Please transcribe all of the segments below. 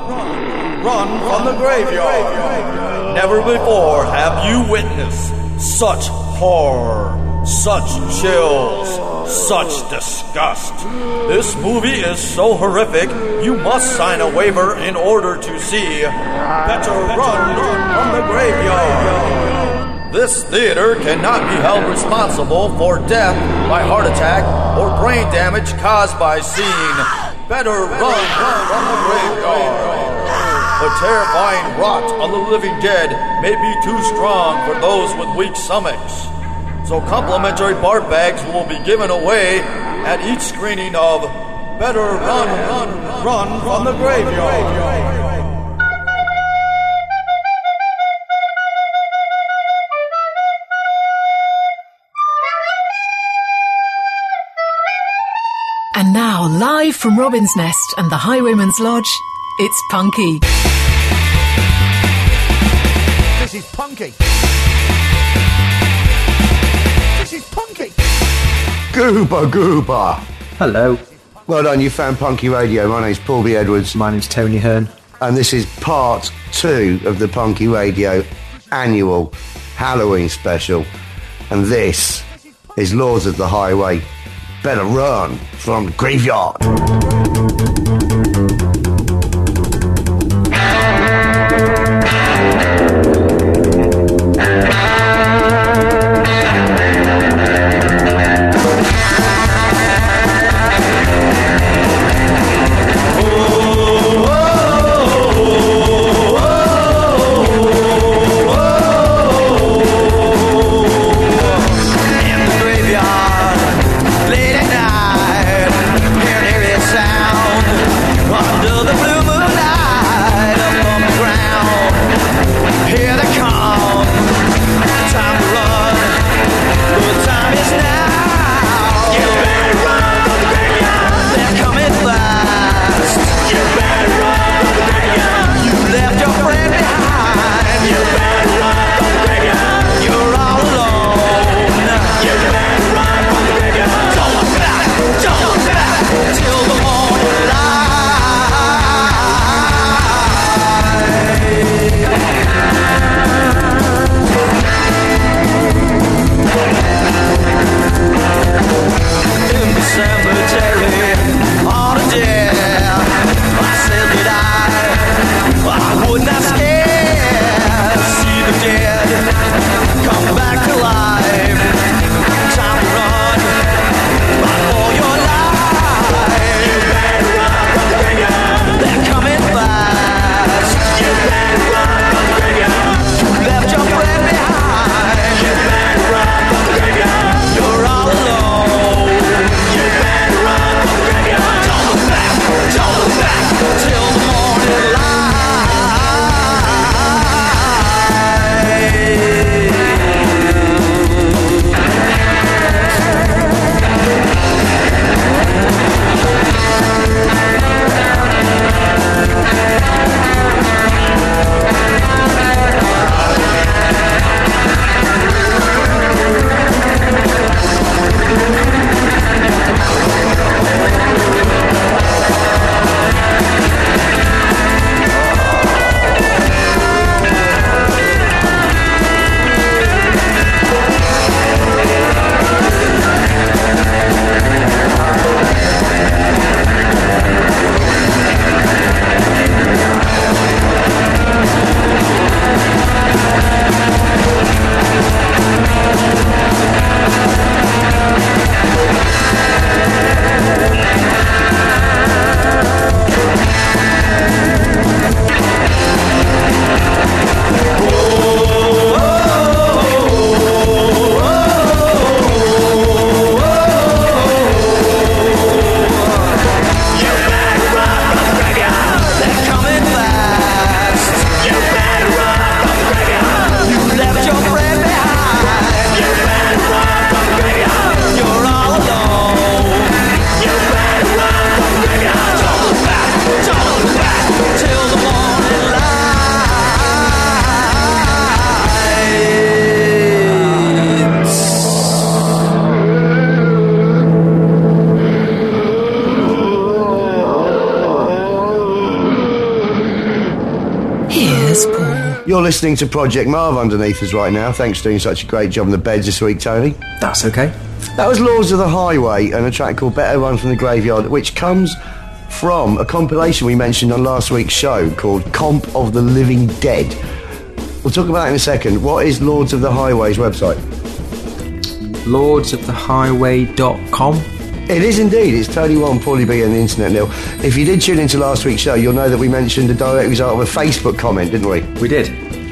run from the graveyard. Never before have you witnessed such horror, such chills, such disgust. This movie is so horrific, you must sign a waiver in order to see Better Run from the Graveyard. This theater cannot be held responsible for death by heart attack or brain damage caused by seeing Better Run from the Graveyard. The terrifying rot of the living dead may be too strong for those with weak stomachs. So complimentary BART bags will be given away at each screening of Better Run from the Graveyard. And now, live from Robin's Nest and the Highwayman's Lodge, it's Punky. This is Punky. This is Punky. Goober. Hello. Well done, you found Punky Radio. My name's Paul B. Edwards. My name's Tony Hearn. And this is part 2 of the Punky Radio annual Halloween special. And this is Lords of the Highway. Better Run from the Graveyard. Late at night, hearing eerie sound. You're listening to Project Marv underneath us right now. Thanks for doing such a great job on the beds this week, Tony. That's okay. That was Lords of the Highway and a track called Better Run from the Graveyard, which comes from a compilation we mentioned on last week's show called Comp of the Living Dead. We'll talk about that in a second. What is Lords of the Highway's website? lordsofthehighway.com. It is indeed. It's Tony One, Paulie B and the Internet Nil. If you did tune into last week's show, you'll know that we mentioned a direct result of a Facebook comment, didn't we? We did.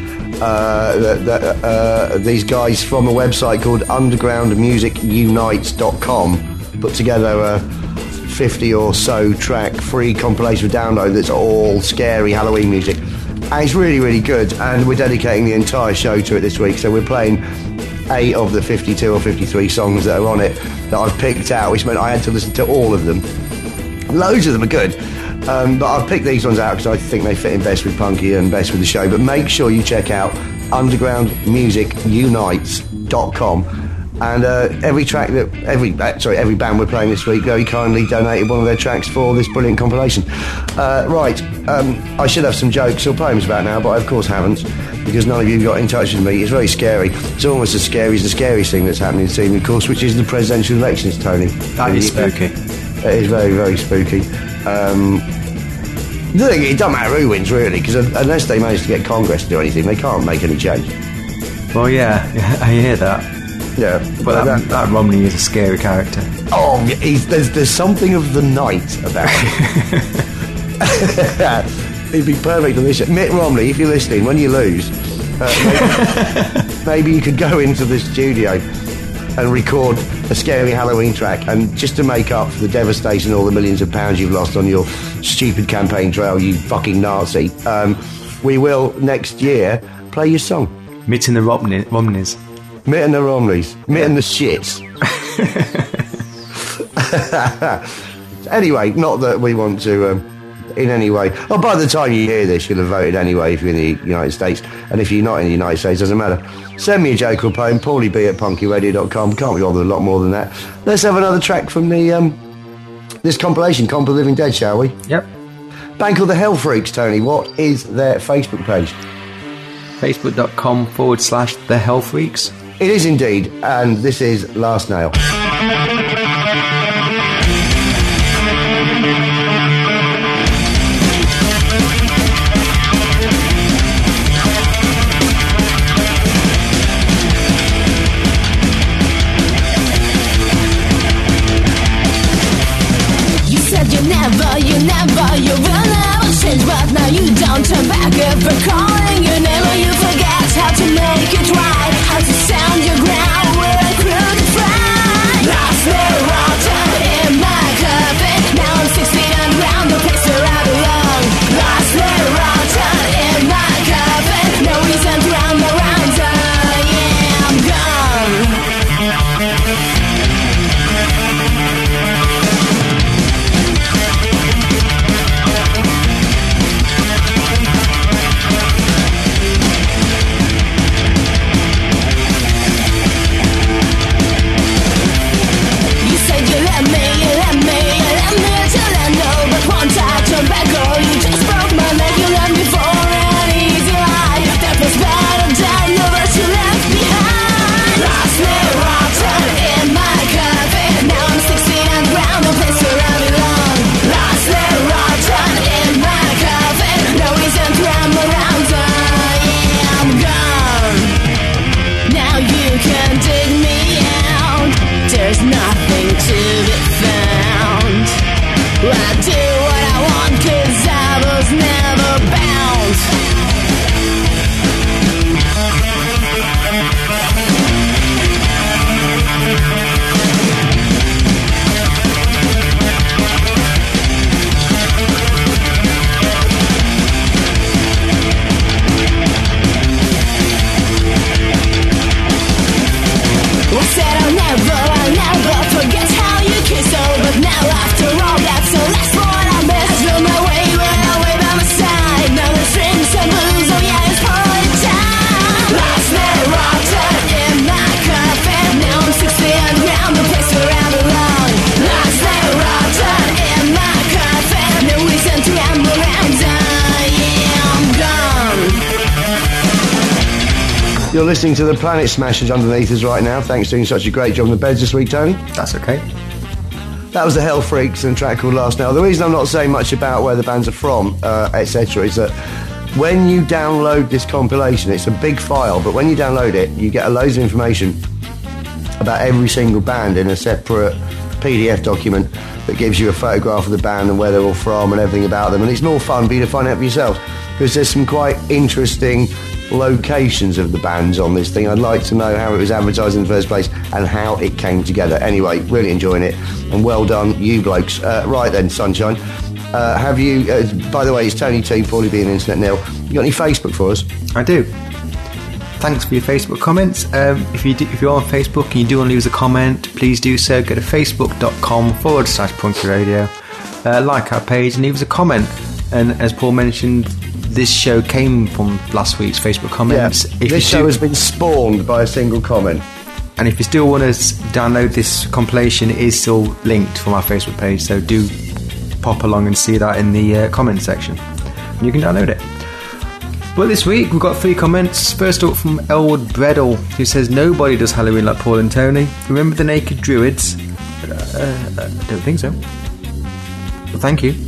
These guys from a website called undergroundmusic.unite.com put together a 50 or so track free compilation for download that's all scary Halloween music. And it's really, really good, and we're dedicating the entire show to it this week, so we're playing 8 of the 52 or 53 songs that are on it that I've picked out, which meant I had to listen to all of them. Loads of them are good, but I've picked these ones out because I think they fit in best with Punky and best with the show. But make sure you check out undergroundmusicunites.com. And every band we're playing this week very kindly donated one of their tracks for this brilliant compilation. I should have some jokes or poems about now, but I of course haven't, because none of you got in touch with me. It's very scary. It's almost as scary as the scariest thing that's happening this evening, of course, which is the presidential elections, Tony. That is spooky. It is very, very spooky. The thing, it doesn't matter who wins, really, because unless they manage to get Congress to do anything, they can't make any change. Well, yeah, I hear that. Yeah, but that Romney is a scary character. Oh, there's something of the night about him. He'd be perfect on this show. Mitt Romney, if you're listening, when you lose, maybe you could go into the studio and record a scary Halloween track, and just to make up for the devastation, all the millions of pounds you've lost on your stupid campaign trail, you fucking Nazi, we will next year play your song. Mitt and the Romneys. Mitt and the Romneys. Mitt and the shits. Anyway, not that we want to in any way. Oh, by the time you hear this, you'll have voted anyway if you're in the United States. And if you're not in the United States, doesn't matter. Send me a joke or poem, paulieb@punkyradio.com. Can't be bothered a lot more than that. Let's have another track from the this compilation, Comp of the Living Dead, shall we? Yep. Band called the Hell Freaks, Tony. What is their Facebook page? Facebook.com/The Hell Freaks. It is indeed, and this is Last Nail. You said you will never change, but now you don't turn back ever calling your name, or you forget how to make it right, how to stand your ground with a crooked pride. Lost nail rotten in my coffin, now I'm 6 feet underground, no place to ride along. Lost nail rotten in my coffin, no reason to round around, yeah, I'm gone. You're listening to the Planet Smashers underneath us right now. Thanks for doing such a great job on the beds this week, Tony. That's okay. That was the Hell Freaks and a track called Last Nail. The reason I'm not saying much about where the bands are from, etc., is that when you download this compilation, it's a big file, but when you download it, you get loads of information about every single band in a separate PDF document that gives you a photograph of the band and where they're all from and everything about them. And it's more fun for you to find out for yourself, because there's some quite interesting locations of the bands on this thing. I'd like to know how it was advertised in the first place and how it came together. Anyway, really enjoying it, and well done, you blokes. Right then, Sunshine. Have you, by the way, it's Tony T, Paulie B and Internet Nil. You got any Facebook for us? I do. Thanks for your Facebook comments. If you're on Facebook and you do want to leave us a comment, please do so. Go to facebook.com/Punky Radio. Like our page and leave us a comment. And as Paul mentioned, this show came from last week's Facebook comments. Yeah, this show has been spawned by a single comment. And if you still want to download this compilation, it is still linked from our Facebook page, so do pop along and see that in the comment section. And you can download it. But this week we've got 3 comments. First up from Elwood Bredel, who says, nobody does Halloween like Paul and Tony. Remember the Naked Druids? I don't think so. Well, thank you.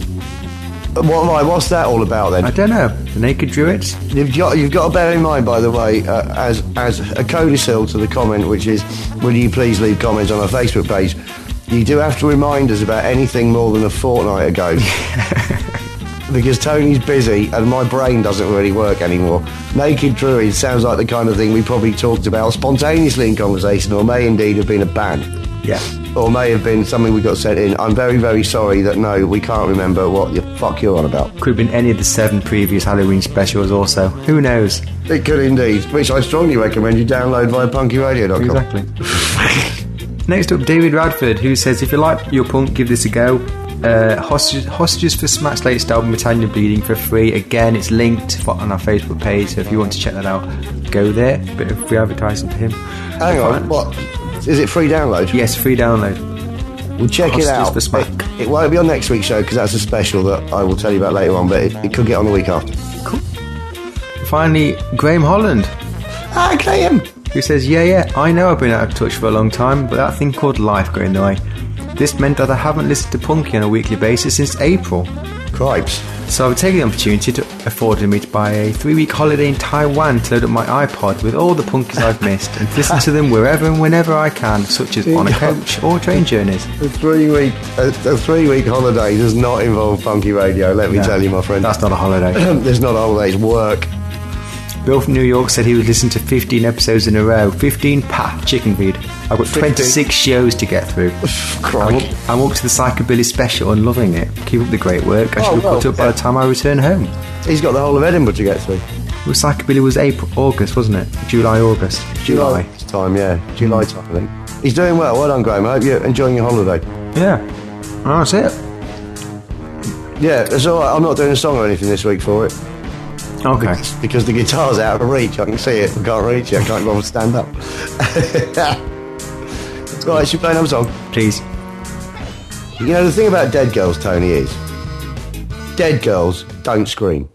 What's that all about then? I don't know. The Naked Druids? You've got to bear in mind, by the way, as a codicil to the comment, which is, will you please leave comments on our Facebook page? You do have to remind us about anything more than a fortnight ago. Because Tony's busy and my brain doesn't really work anymore. Naked Druids sounds like the kind of thing we probably talked about spontaneously in conversation, or may indeed have been a band. Yeah. Or may have been something we got sent in. I'm very, very sorry that no, we can't remember what the fuck you're on about. Could have been any of the 7 previous Halloween specials also. Who knows? It could indeed, which I strongly recommend you download via punkyradio.com. Exactly. Next up, David Radford, who says, if you like your punk, give this a go. Hostages for Smack's latest album, Britannia Bleeding, for free. Again, it's linked on our Facebook page, so if you want to check that out, go there. Bit of free advertising for him. Hang on, what? Is it free download? Yes, free download. We'll check it out. For Smack. It won't be on next week's show because that's a special that I will tell you about later on, but it could get on the week after. Cool. Finally, Graham Holland. Ah, Graham! Who says, yeah, I know I've been out of touch for a long time, but that thing called life got in the way. This meant that I haven't listened to Punky on a weekly basis since April. Cripes. So I've taken the opportunity to afford me to buy a 3-week holiday in Taiwan to load up my iPod with all the Punkies I've missed and to listen to them wherever and whenever I can, such as on a coach or train journeys. A 3-week holiday does not involve Punky Radio, let me tell you, my friend. That's not a holiday. There's not a holiday, it's work. Bill from New York said he would listen to 15 episodes in a row. 15 chicken feed. I've got 26 shows to get through. I'm up to the Psychobilly special and loving it. Keep up the great work. I should have caught up by the time I return home. He's got the whole of Edinburgh to get through. Well, Psychobilly was August, wasn't it? August. July time, yeah. July time, I think. He's doing well. Well done, Graham. I hope you're enjoying your holiday. Yeah. Oh, that's it. Yeah, it's all right. I'm not doing a song or anything this week for it. Okay. Because the guitar's out of reach. I can see it. I can't reach it. I can't bother to stand up. Right, should we play another song? Please. You know, the thing about Dead Girls, Tony, is dead girls don't scream.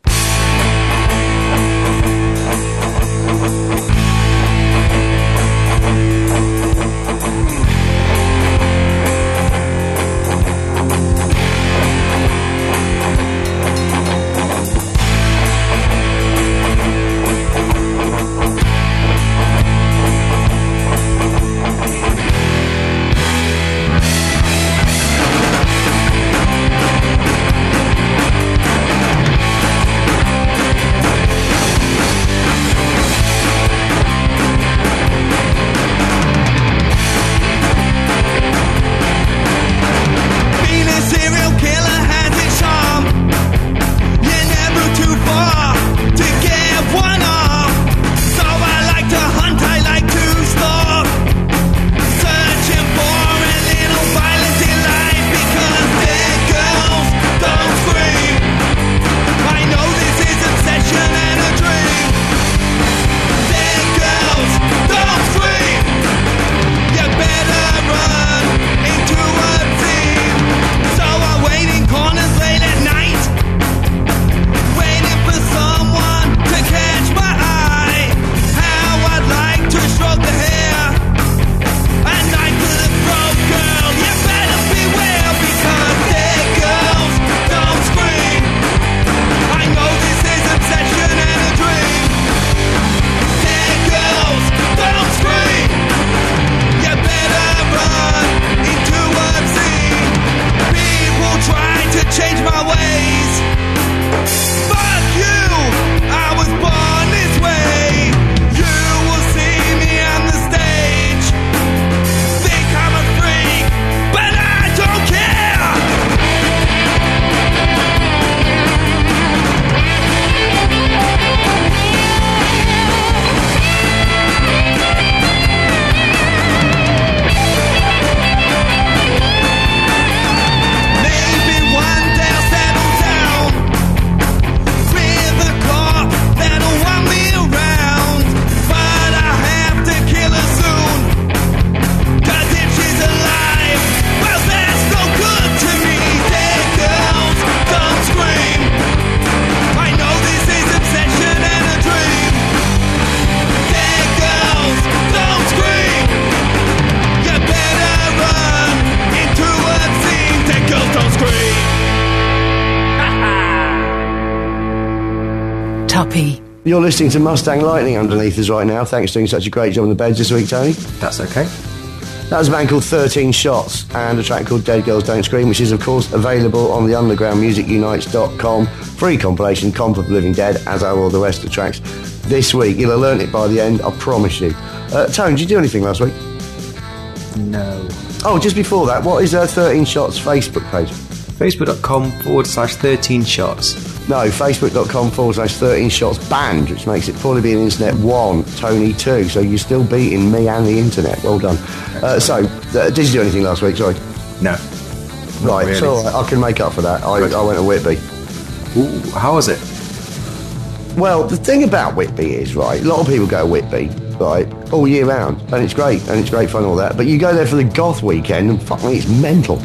Tuppy. You're listening to Mustang Lightning underneath us right now. Thanks for doing such a great job on the beds this week, Tony. That's okay. That was a band called 13 Shots and a track called Dead Girls Don't Scream, which is, of course, available on the undergroundmusicunites.com free compilation, Comp of the Living Dead, as are all the rest of the tracks. This week, you'll have learnt it by the end, I promise you. Tony, did you do anything last week? No. Oh, just before that, what is 13 Shots Facebook page? Facebook.com/13 shots. No, Facebook.com/13 Shots band, which makes it probably be an Internet 1, Tony 2, so you're still beating me and the Internet. Well done. Did you do anything last week? Sorry. No. Right, really. so I can make up for that. I went to Whitby. Ooh, how was it? Well, the thing about Whitby is, right, a lot of people go to Whitby, right, all year round, and it's great fun and all that, but you go there for the goth weekend, and fuck me, it's mental.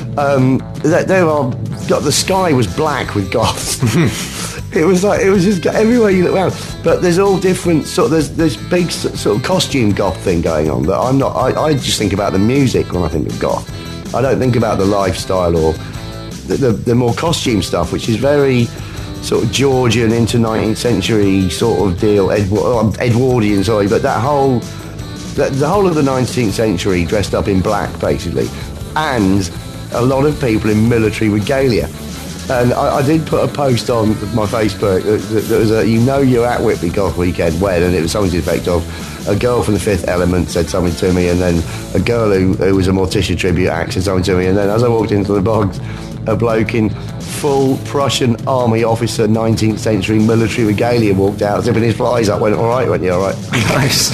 The sky was black with goths. It was just everywhere you look around. But there's all different there's big sort of costume goth thing going on that I'm not. I just think about the music when I think of goth. I don't think about the lifestyle or the more costume stuff, which is very sort of Georgian into 19th century sort of deal, Edwardian, sorry, but the whole of the 19th century dressed up in black, basically, and a lot of people in military regalia. And I did put a post on my Facebook that was you're at Whitby Goth Weekend when, and it was something to the effect of a girl from the Fifth Element said something to me, and then a girl who was a Morticia tribute act said something to me, and then as I walked into the box, a bloke in full Prussian army officer 19th century military regalia walked out, zipping his flies up, went, all right, went, yeah, all right. Nice.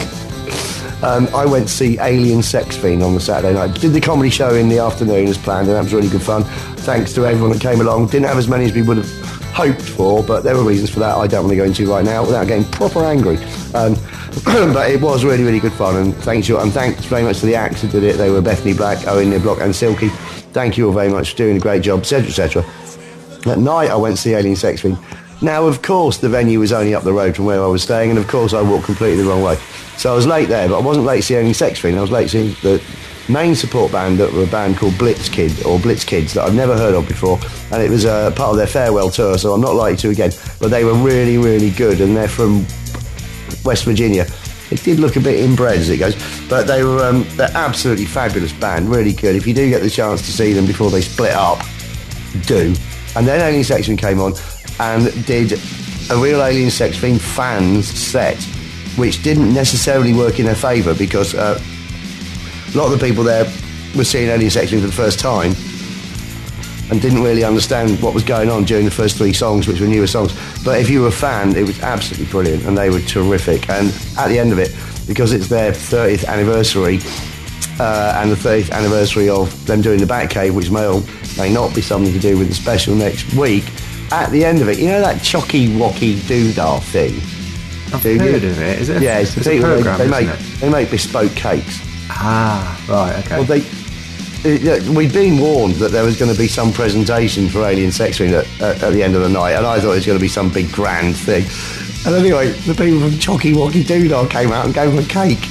I went to see Alien Sex Fiend on the Saturday night. Did the comedy show in the afternoon as planned, and that was really good fun. Thanks to everyone that came along. Didn't have as many as we would have hoped for, but there were reasons for that I don't want to go into right now without getting proper angry. But it was really, really good fun, and thanks very much to the acts who did it. They were Bethany Black, Owen Niblock and Silky. Thank you all very much for doing a great job, etc., etc. At night I went to see Alien Sex Fiend. Now, of course, the venue was only up the road from where I was staying, and of course I walked completely the wrong way. So I was late there, but I wasn't late to see Alien Sex Fiend. I was late to see the main support band that were a band called Blitz Kids that I've never heard of before, and it was part of their farewell tour, so I'm not likely to again. But they were really, really good, and they're from West Virginia. It did look a bit inbred as it goes, but they're absolutely fabulous band, really good. If you do get the chance to see them before they split up, do. And then Alien Sex Fiend came on and did a real Alien Sex Fiend fans set, which didn't necessarily work in their favour because a lot of the people there were seeing Alien Sex Fiend for the first time and didn't really understand what was going on during the first three songs, which were newer songs. But if you were a fan, it was absolutely brilliant, and they were terrific. And at the end of it, because it's their 30th anniversary, and the 30th anniversary of them doing the Batcave, which may not be something to do with the special next week, at the end of it, you know that chocky wocky doodah thing? I've heard of it. Is it? Yeah, it's a program. They make bespoke cakes. Ah, right, okay. Well, we'd been warned that there was going to be some presentation for Alien Sex Fiend at the end of the night, and I thought it was going to be some big grand thing. And anyway, the people from Chocky Wocky Doodah came out and gave them a cake.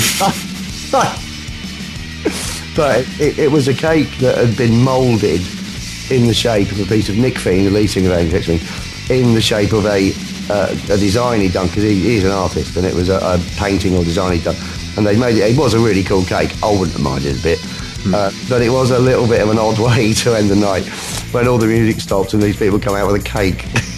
But it was a cake that had been moulded in the shape of a piece of Nick Fiend, the lead singer of Alien Sex Fiend, in the shape of a design he'd done, because he's an artist, and it was a painting or design he'd done. And they made it. It was a really cool cake. I wouldn't have minded a bit. But it was a little bit of an odd way to end the night when all the music stopped and these people come out with a cake.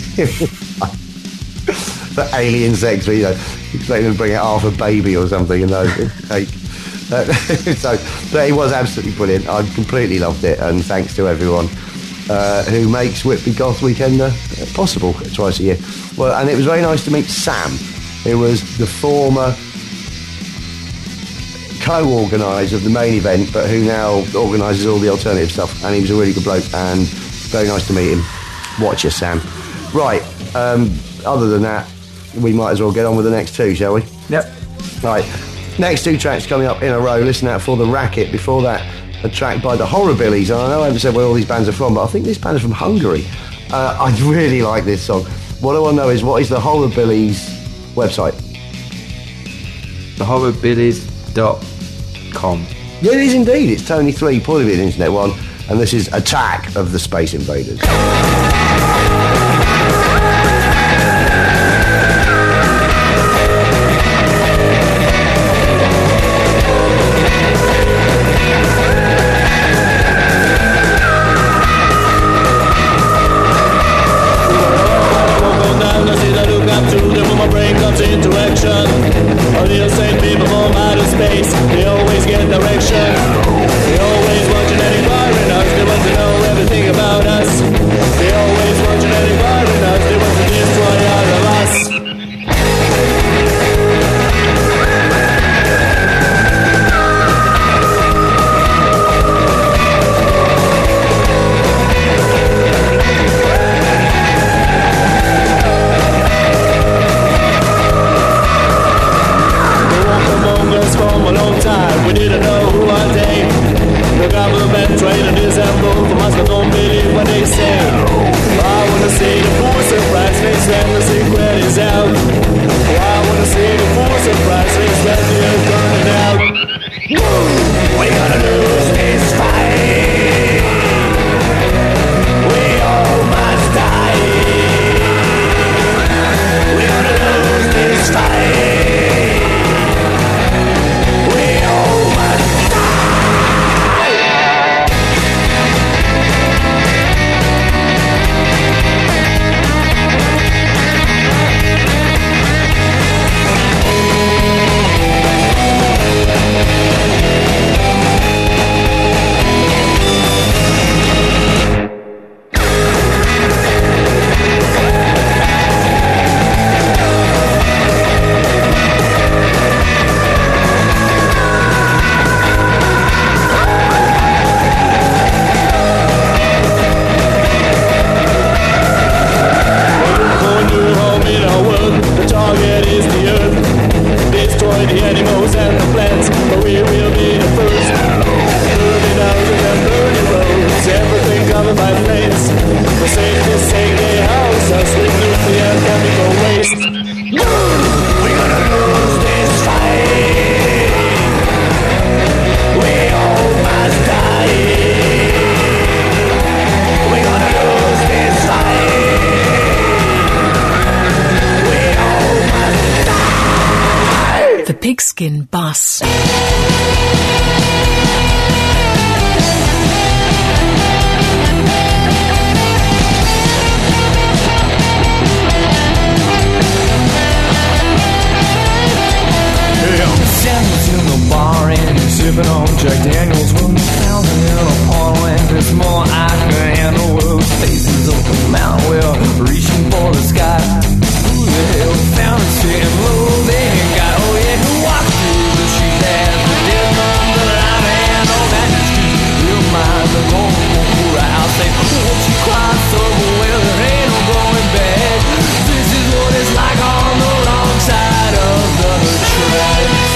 For Alien Sex Fiend, expecting them to bring out half a baby or something, and no, cake. But it was absolutely brilliant. I completely loved it, and thanks to everyone who makes Whitby Goth Weekend possible twice a year. Well, and it was very nice to meet Sam, who was the former co-organiser of the main event, but who now organises all the alternative stuff, and he was a really good bloke, and very nice to meet him. Watch you, Sam. Right, other than that, we might as well get on with the next two, shall we? Yep. Right, next two tracks coming up in a row. Listen out for The Racket. Before that, a track by the Horrorbillies, and I know I haven't said where all these bands are from, but I think this band is from Hungary. I really like this song. What I want to know is, what is the Horrorbillies website? thehorrorbillies.com. Yeah, it is indeed. It's Tony 3, probably an Internet 1, and this is Attack of the Space Invaders. Ruskin Bus. Sandals in the bar and sipping on Jack Daniels when the sound in a puddle and there's more I can handle. With faces up the mountain, well, reaching for the sky. Who the hell found it sitting low? They ain't got, oh yeah, who walked through the street as the dead on the line and all that street. Real minds are going for a house. Say, won't you cry so well? There ain't no going back. This is what it's like on the wrong side of the tracks.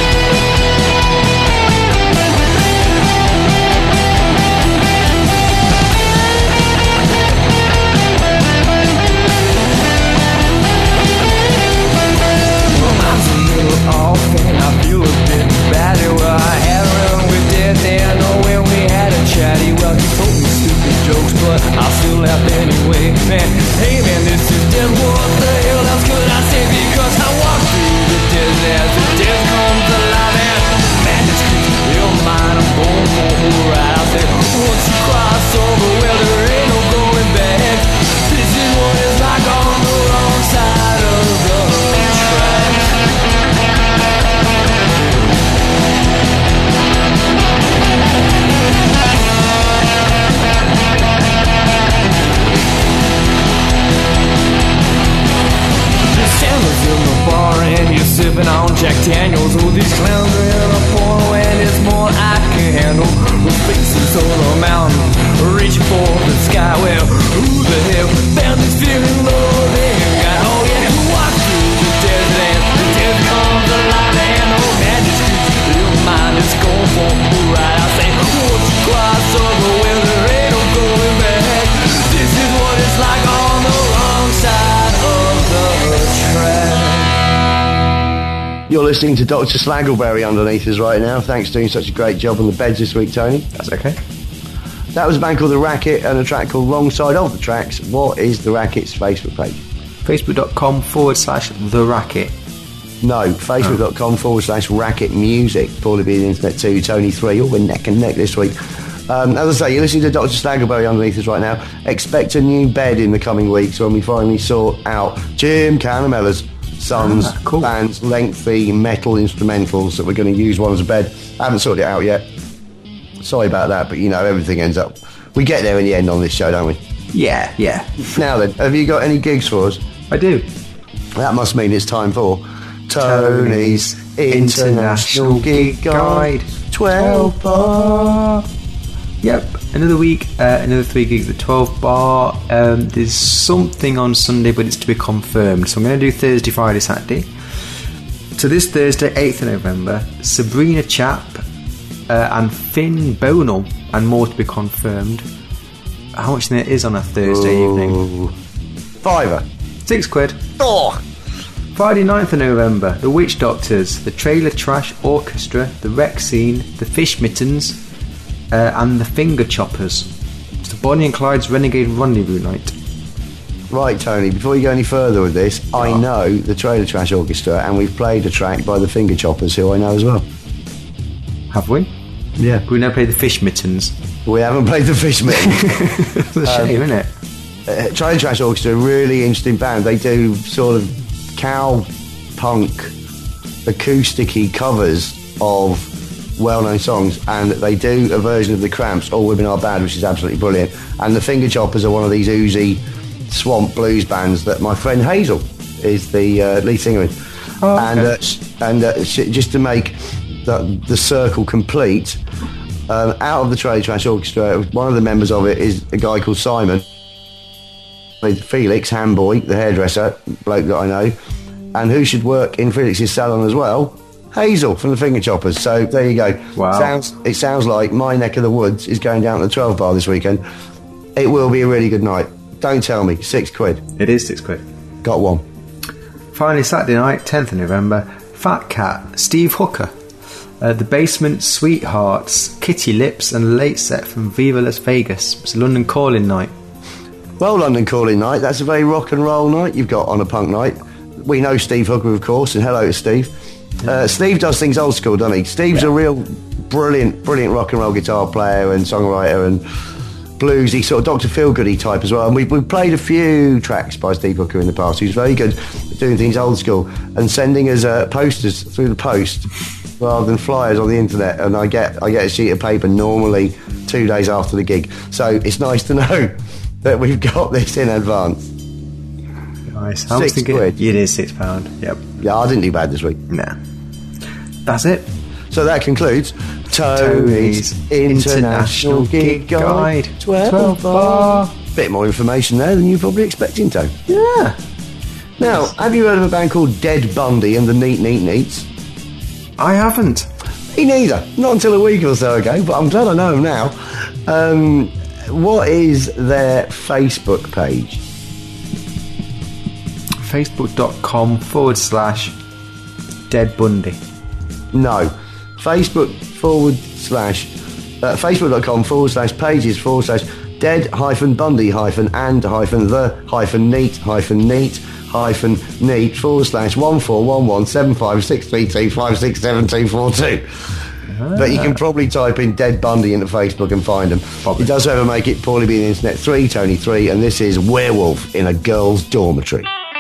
Off and I feel a bit bad. Well, I had a run with Dad there, know when we had a chatty. Well, he told me stupid jokes, but I still laugh anyway. Man, hey man, this is dead. What the hell else could I say? Because I walk through the desert as the death comes alive. And man, it's creepy, your mind, I'm going for a ride. I say, once you cross over, well, there ain't no going back. This is what it's like on the wrong side of the tracks. Sandals in the bar and you're sipping on Jack Daniels. Oh, these clowns are in a porno and it's more I can handle. With faces on the mountain, reaching for the sky. Well, who the hell found this feeling low? They ain't got, oh yeah, who walked through the desert and the desert comes alive. And oh man, this creepy little mind is going for a ride. I say, won't you cross over? Well, there ain't no going back. This is what it's like on the wrong side of the track. You're listening to Dr. Slaggleberry underneath us right now. Thanks for doing such a great job on the beds this week, Tony. That's okay. That was a band called The Racket and a track called Wrong Side of the Tracks. What is The Racket's Facebook page? Facebook.com/The Racket. No, Facebook.com/Racket Music. Probably be the internet too. Tony 3. Oh, we're neck and neck this week. As I say, you're listening to Dr. Slaggleberry underneath us right now. Expect a new bed in the coming weeks when we finally sort out Jim Canamella's son's cool. band's lengthy metal instrumentals that we're going to use one as a bed. I haven't sorted it out yet. Sorry about that, but you know, everything ends up... We get there in the end on this show, don't we? Yeah. Now then, have you got any gigs for us? I do. That must mean it's time for Tony's International Gig Guide 12 Bar. Yep, another week, another 3 gigs at 12 Bar. There's something on Sunday, but it's to be confirmed. So I'm going to do Thursday, Friday, Saturday. So this Thursday, 8th of November, Sabrina Chap and Finn Bonal, and more to be confirmed. How much there is on a Thursday evening? £5. £6. Oh! Friday 9th of November, The Witch Doctors, The Trailer Trash Orchestra, The Wreck Scene, The Fish Mittens, and The Finger Choppers. It's the Bonnie and Clyde's Renegade Rendezvous Night. Right, Tony, before you go any further with this, I know the Trailer Trash Orchestra, and we've played a track by the Finger Choppers, who I know as well. Have we? Yeah. We now play the Fish Mittens. We haven't played the Fish Mittens. It's a shame, isn't it? Trailer Trash Orchestra, a really interesting band. They do sort of cow punk acoustic-y covers of well-known songs, and they do a version of the Cramps, All Women Are Bad, which is absolutely brilliant. And the Finger Choppers are one of these oozy swamp blues bands that my friend Hazel is the lead singer in. Oh, okay. And just to make the circle complete, out of the Trailer Trash Orchestra, one of the members of it is a guy called Simon, Felix Hamboy, the hairdresser bloke that I know, and who should work in Felix's salon as well? Hazel from the Finger Choppers. So there you go. Wow. It sounds like my neck of the woods is going down to the 12 Bar this weekend. It will be a really good night. Don't tell me. £6. It is £6. Got one. Finally, Saturday night, 10th of November, Fat Cat, Steve Hooker, The Basement Sweethearts, Kitty Lips, and a late set from Viva Las Vegas. It's a London Calling night. Well, London Calling night, that's a very rock and roll night you've got on a punk night. We know Steve Hooker, of course, and hello to Steve. Steve does things old school, doesn't he? Steve's a real brilliant rock and roll guitar player and songwriter and bluesy, sort of Dr. Feelgoody type as well. And we've played a few tracks by Steve Hooker in the past. He's very good at doing things old school and sending us posters through the post rather than flyers on the internet. And I get a sheet of paper normally 2 days after the gig. So it's nice to know that we've got this in advance. Nice. I was thinking £6. It is £6. Yep. Yeah, I didn't do bad this week. Nah. That's it. So that concludes Tony's International Gig Guide 12 bar. Bit more information there than you're probably expecting, Tone. Yeah. Now, have you heard of a band called Dead Bundy and the Neat Neat Neats? I haven't. Me neither. Not until a week or so ago, but I'm glad I know them now. What is their Facebook page? Facebook.com/Dead Bundy. No. Facebook.com/Facebook.com/Dead-Bundy-and-the-Neat-Neat-Neat-Neat-567244175672442. But you can probably type in Dead Bundy into Facebook and find them. Probably. It does ever make it poorly be the internet. 3 Tony 3, and this is Werewolf in a Girl's Dormitory.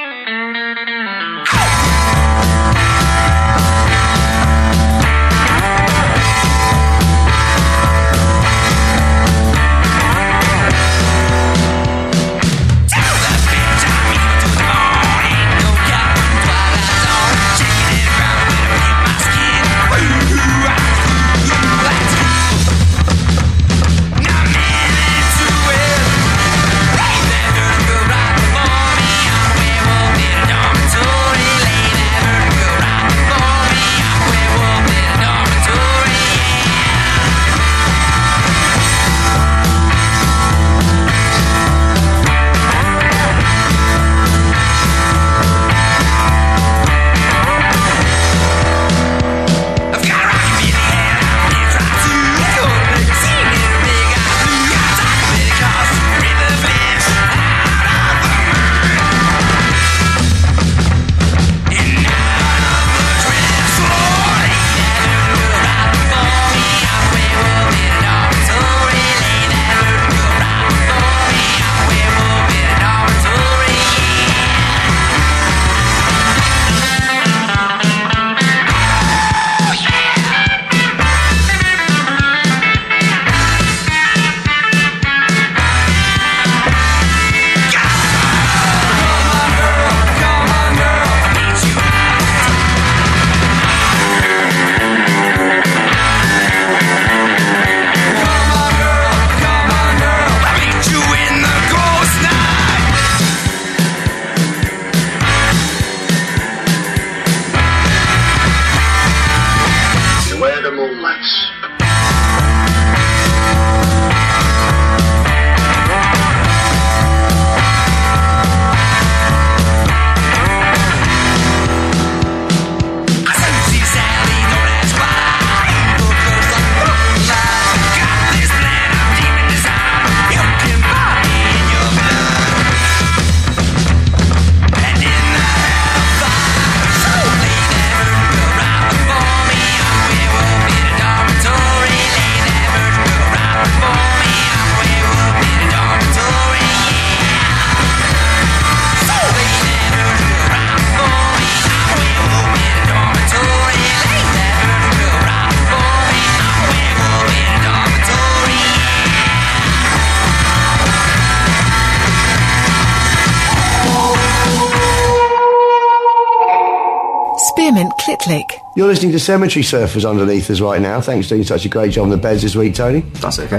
Spearmint Clitlick. You're listening to Cemetery Surfers underneath us right now. Thanks for doing such a great job on the beds this week, Tony. That's okay.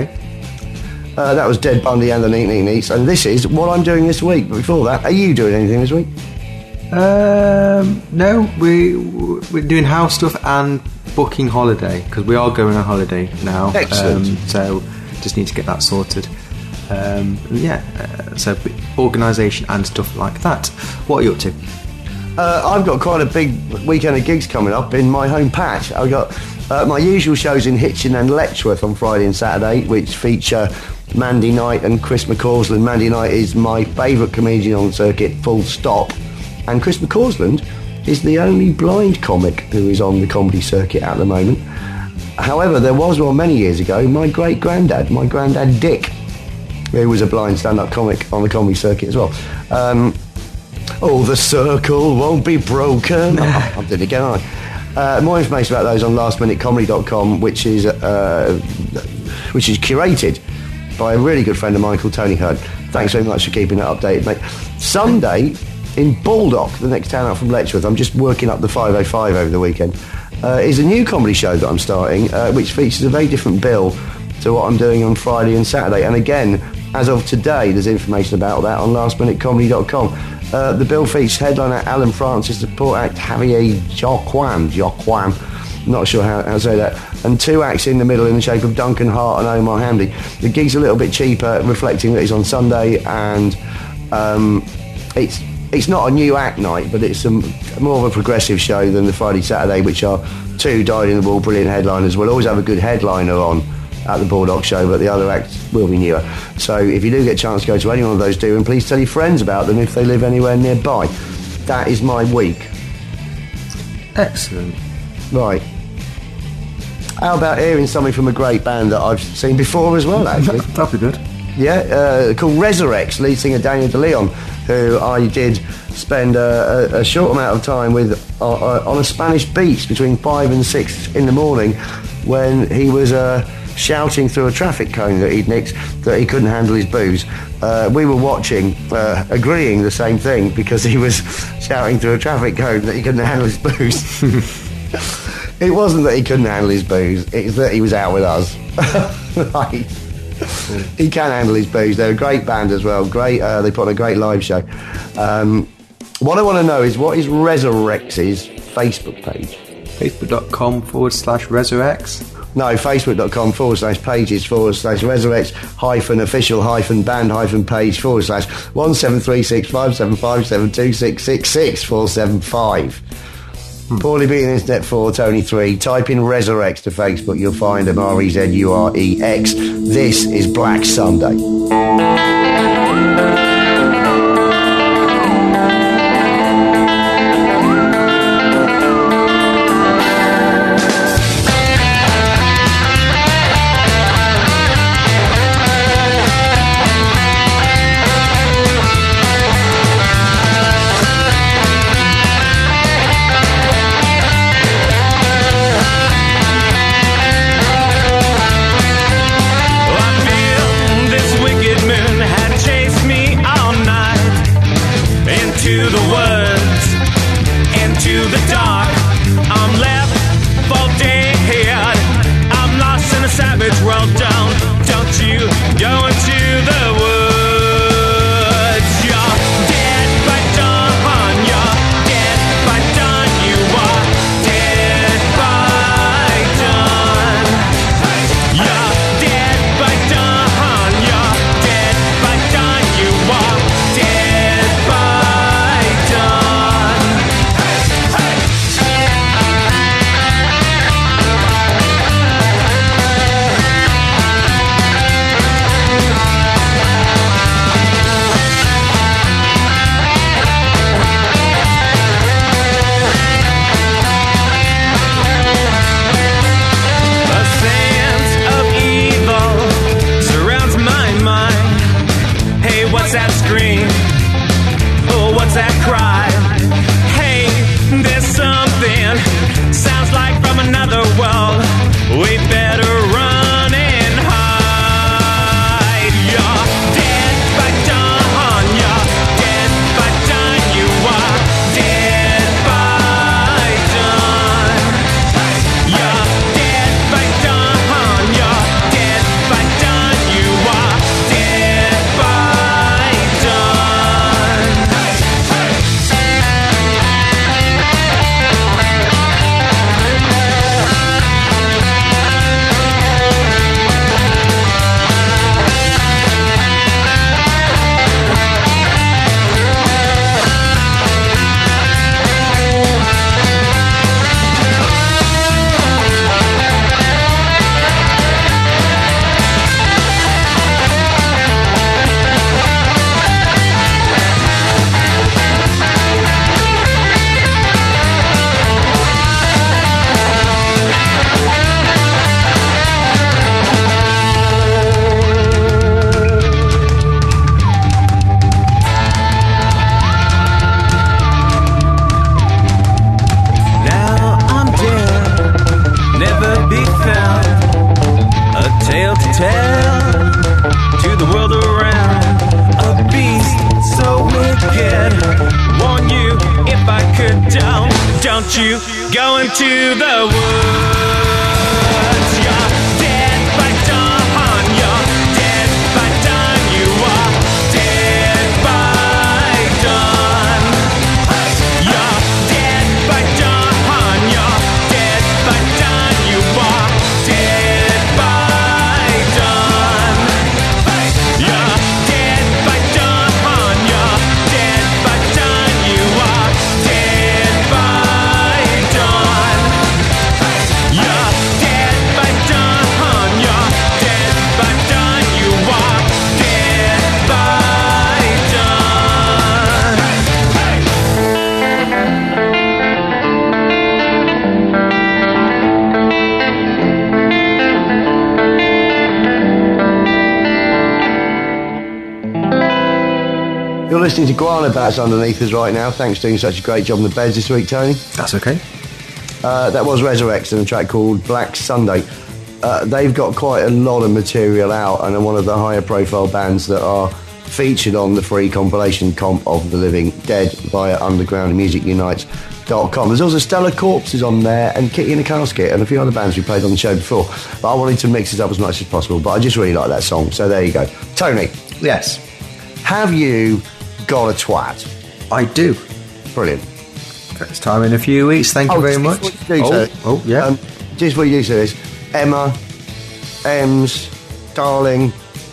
That was Dead Bundy and the Neat Neat Neats, and this is what I'm doing this week. But before that, are you doing anything this week? No, we're doing house stuff and booking holiday, because we are going on holiday now. Excellent. So just need to get that sorted. So organisation and stuff like that. What are you up to? I've got quite a big weekend of gigs coming up in my home patch. I've got my usual shows in Hitchin and Letchworth on Friday and Saturday, which feature Mandy Knight and Chris McCausland. Mandy Knight is my favourite comedian on the circuit, full stop. And Chris McCausland is the only blind comic who is on the comedy circuit at the moment. However, there was one many years ago, my granddad Dick, who was a blind stand-up comic on the comedy circuit as well. Oh, the circle won't be broken. I did it again, aren't I? More information about those on lastminutecomedy.com, which is curated by a really good friend of mine called Tony Hurd. Thanks very much for keeping that updated, mate. Sunday in Baldock, the next town out from Letchworth, I'm just working up the 505 over the weekend, is a new comedy show that I'm starting, which features a very different bill to what I'm doing on Friday and Saturday. And again, as of today, there's information about that on lastminutecomedy.com. The bill features headliner Alan Francis, support act Javier Joaquin, not sure how to say that, and two acts in the middle in the shape of Duncan Hart and Omar Hamdy. The gig's a little bit cheaper, reflecting that it's on Sunday, and it's not a new act night, but it's more of a progressive show than the Friday, Saturday, which are two dyed-in-the-wool brilliant headliners. We'll always have a good headliner on at the Baldock show, but the other acts will be newer. So if you do get a chance to go to any one of those two, and please tell your friends about them if they live anywhere nearby. That is my week. Excellent. Right. How about hearing something from a great band that I've seen before as well, actually? That'd be good. Yeah, called Resurrex, lead singer Daniel De Leon, who I did spend a short amount of time with on a Spanish beach between 5 and 6 in the morning when he was shouting through a traffic cone that he'd nicked that he couldn't handle his booze. We were watching, agreeing the same thing, because he was shouting through a traffic cone that he couldn't handle his booze. It wasn't that he couldn't handle his booze, it's that he was out with us. Right. He can handle his booze. They're a great band as well. Great. They put on a great live show. What I want to know is, what is Resurrex's Facebook page? Facebook.com/Resurrex. No, Facebook.com/Resurrex-official-band-page/4/173657572666475. Poorly beaten internet 4 Tony 3. Type in Resurrex to Facebook, you'll find him. Rezurex. This is Black Sunday. Done. you if I could. Don't you go into the woods. You're dead by dawn. You're dead by dawn. You are dead by dawn. You're dead by dawn. You're dead by dawn. You are dead by dawn. You're dead by dawn. You're dead by dawn. You are dead by dawn. You're dead by dawn. You're dead by dawn. You are dead by dawn. You're listening to Guana Bats underneath us right now. Thanks for doing such a great job on the beds this week, Tony. That's okay. That was Resurrection, a track called Black Sunday. They've got quite a lot of material out and are one of the higher profile bands that are featured on the free compilation comp of The Living Dead via undergroundmusic.com. There's also Stellar Corpses on there and Kitty in a Casket and a few other bands we played on the show before. But I wanted to mix it up as much as possible, but I just really like that song, so there you go. Tony, Yes, have you got a twat? I do. Brilliant. First time in a few weeks. Thank you very much. Yeah. Just what you do, sir, is Emma, Ems, darling,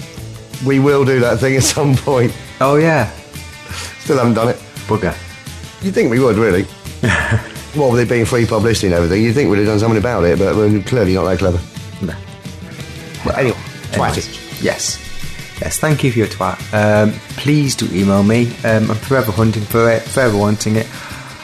we will do that thing at some point. Oh, yeah. Still haven't done it. Bugger. You'd think we would, really. Well, with it being free publicity and everything, you'd think we'd have done something about it, but we're clearly not that clever. No. But anyway, twat Anyways, it. Yes. Yes, thank you for your twat. Please do email me. I'm forever hunting for it, forever wanting it.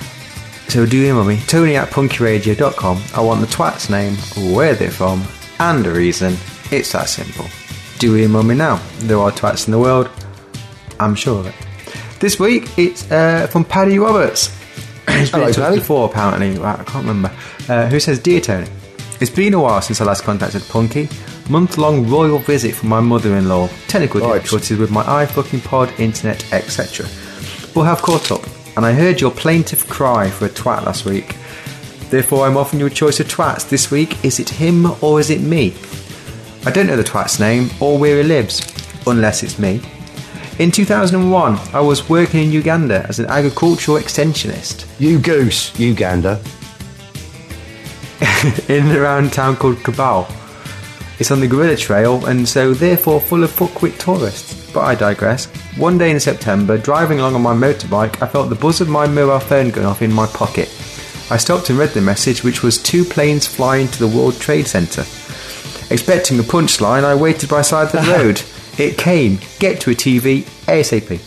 So do email me, tony@punkyradio.com. I want the twat's name, where they're from, and a reason. It's that simple. Do email me now. There are twats in the world. I'm sure of it. This week, it's from Paddy Roberts. He's been in touch before, apparently. I can't remember. Who says, Dear Tony, it's been a while since I last contacted Punky. Month-long royal visit from my mother-in-law. Technical difficulties with my iFucking pod, internet, etc. We'll have caught up, and I heard your plaintive cry for a twat last week. Therefore, I'm offering you a choice of twats this week. Is it him or is it me? I don't know the twat's name or where he lives, unless it's me. In 2001, I was working in Uganda as an agricultural extensionist. You goose, Uganda. In and around a town called Kabul. It's on the Gorilla Trail and so therefore full of fuckwit tourists. But I digress. One day in September, driving along on my motorbike, I felt the buzz of my mobile phone going off in my pocket. I stopped and read the message, which was 2 planes flying to the World Trade Center. Expecting a punchline, I waited by the side of the road. It came. Get to a TV ASAP.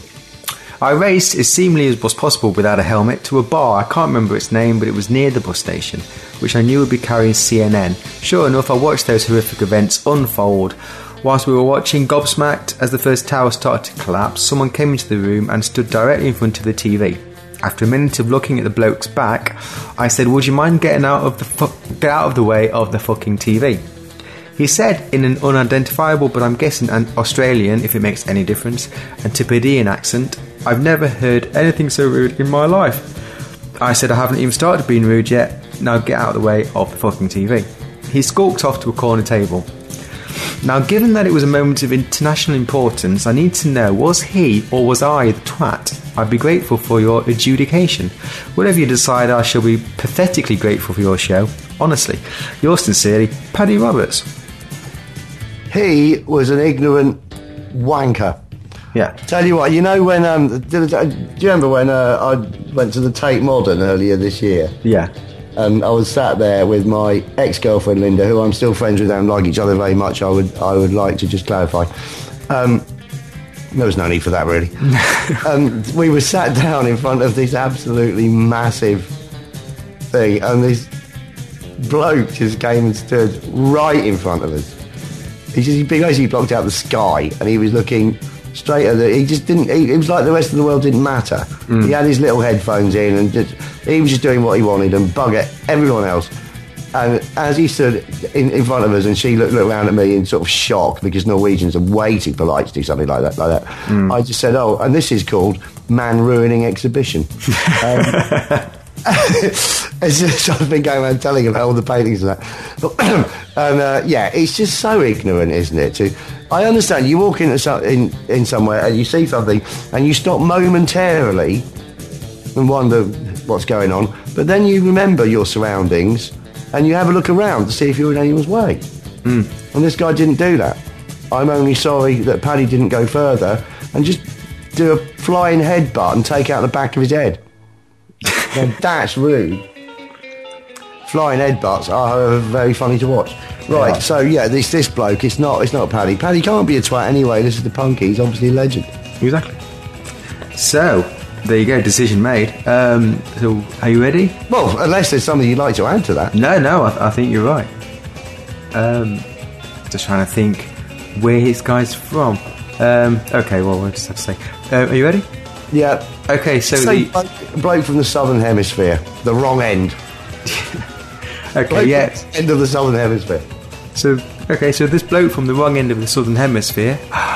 I raced as seemingly as was possible without a helmet to a bar. I can't remember its name, but it was near the bus station, which I knew would be carrying CNN. Sure enough, I watched those horrific events unfold. Whilst we were watching gobsmacked as the first tower started to collapse, someone came into the room and stood directly in front of the TV. After a minute of looking at the bloke's back, I said, would you mind getting out of the way of the fucking TV? He said in an unidentifiable, but I'm guessing an Australian, if it makes any difference, Antipodean accent, I've never heard anything so rude in my life. I said I haven't even started being rude yet, now get out of the way of the fucking TV. He skulked off to a corner table. Now, given that it was a moment of international importance, I need to know, was he or was I the twat? I'd be grateful for your adjudication. Whatever you decide, I shall be pathetically grateful for your show. Honestly, yours sincerely, Paddy Roberts. He was an ignorant wanker. Yeah. Tell you what, you know when do you remember when I went to the Tate Modern earlier this year? Yeah. And I was sat there with my ex-girlfriend Linda, who I'm still friends with and like each other very much. I would like to just clarify. There was no need for that, really. We were sat down in front of this absolutely massive thing, and this bloke just came and stood right in front of us. He basically blocked out the sky, and he was looking straight at he just didn't. It was like the rest of the world didn't matter. He had his little headphones in, and he was just doing what he wanted and bugger everyone else. And as he stood in front of us, and she looked around at me in sort of shock because Norwegians are way too polite to do something like that. I just said, "Oh, and this is called man ruining exhibition." It's just, I've been going around telling about all the paintings and that. And yeah, it's just so ignorant, isn't it? I understand you walk into in somewhere and you see something and you stop momentarily and wonder what's going on, but then you remember your surroundings and you have a look around to see if you're in anyone's way. And this guy didn't do that. I'm only sorry that Paddy didn't go further and just do a flying headbutt and take out the back of his head. Now, that's rude. Flying headbutts are, however, very funny to watch. Right, so yeah, this bloke, it's not Paddy. Paddy can't be a twat anyway. This is the Punky. He's obviously a legend. Exactly. So, there you go, decision made. So, are you ready? Well, unless there's something you'd like to add to that. No, I think you're right. Just trying to think where his guy's from. Okay, well, we'll just have to say. Are you ready? Yeah. Okay, so bloke from the Southern Hemisphere, the wrong end. Okay, yeah. End of the Southern Hemisphere. So this bloke from the wrong end of the Southern Hemisphere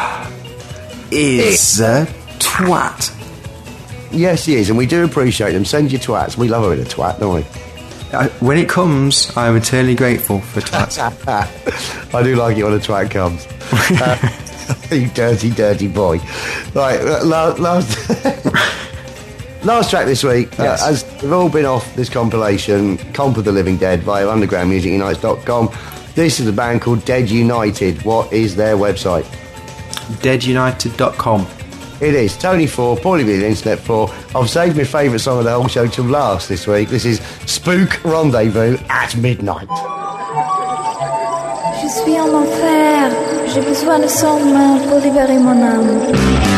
is a twat. Yes, he is, and we do appreciate them. Send your twats. We love a bit of twat, don't we? When it comes, I am eternally grateful for twats. I do like it when a twat comes. You dirty, dirty boy. Right, last track this week. Yes. As we've all been off this compilation, Comp of the Living Dead, via undergroundmusicunites.com. This is a band called Dead United. What is their website? Deadunited.com. It is. Tony 4, Paulie B, the Internet 4. I've saved my favourite song of the whole show till last this week. This is Spook Rendezvous at Midnight. Je suis en enfer, j'ai besoin de son main pour libérer mon âme.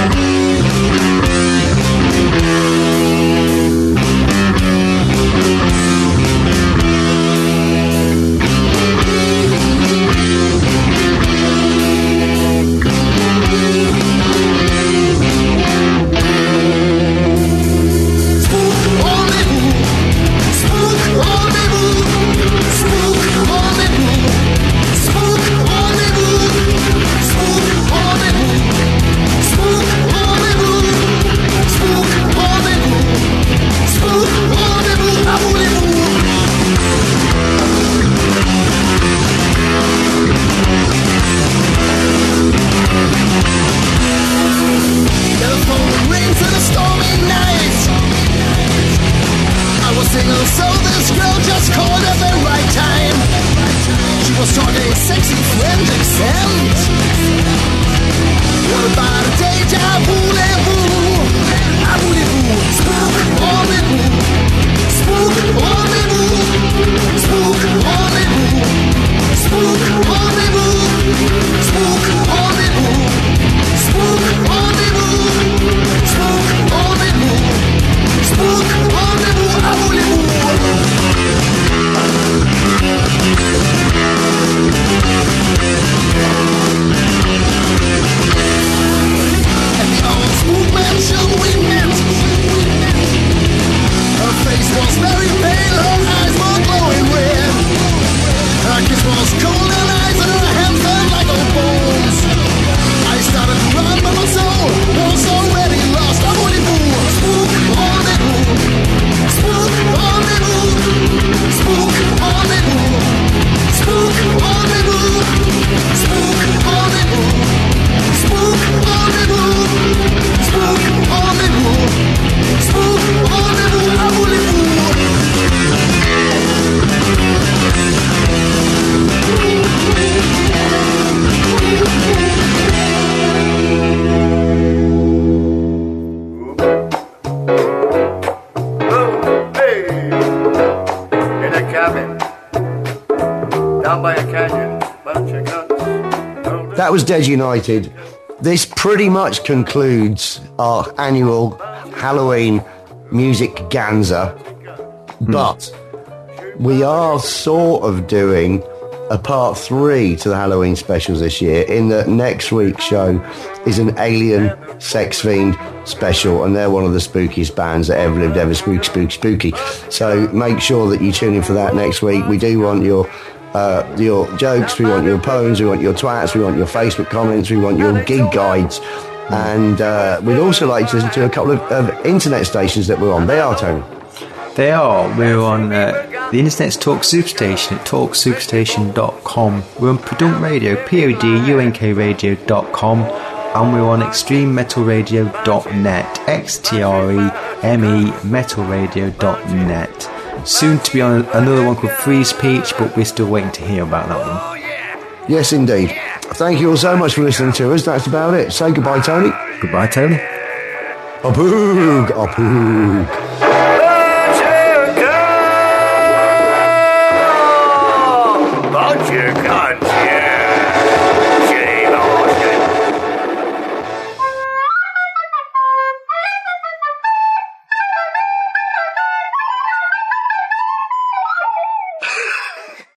That was Dead United. This pretty much concludes our annual Halloween music ganza, but we are sort of doing a part 3 to the Halloween specials this year, in that next week's show is an Alien Sex Fiend special, and they're one of the spookiest bands that ever lived, ever spooky. So make sure that you tune in for that next week. We do want your jokes, we want your poems, we want your twats, we want your Facebook comments, we want your gig guides, and we'd also like to listen to a couple of internet stations that we're on. They are, Tony. They are. We're on the internet's Talk Superstation at talksuperstation.com. We're on Produnt Radio, PODUNKradio.com, and we're on extrememetalradio.net, XTREME metalradio.net. Soon to be on another one called Freeze Peach, but we're still waiting to hear about that one. Yes, indeed. Thank you all so much for listening to us. That's about it. Say goodbye, Tony. Goodbye, Tony. A poog.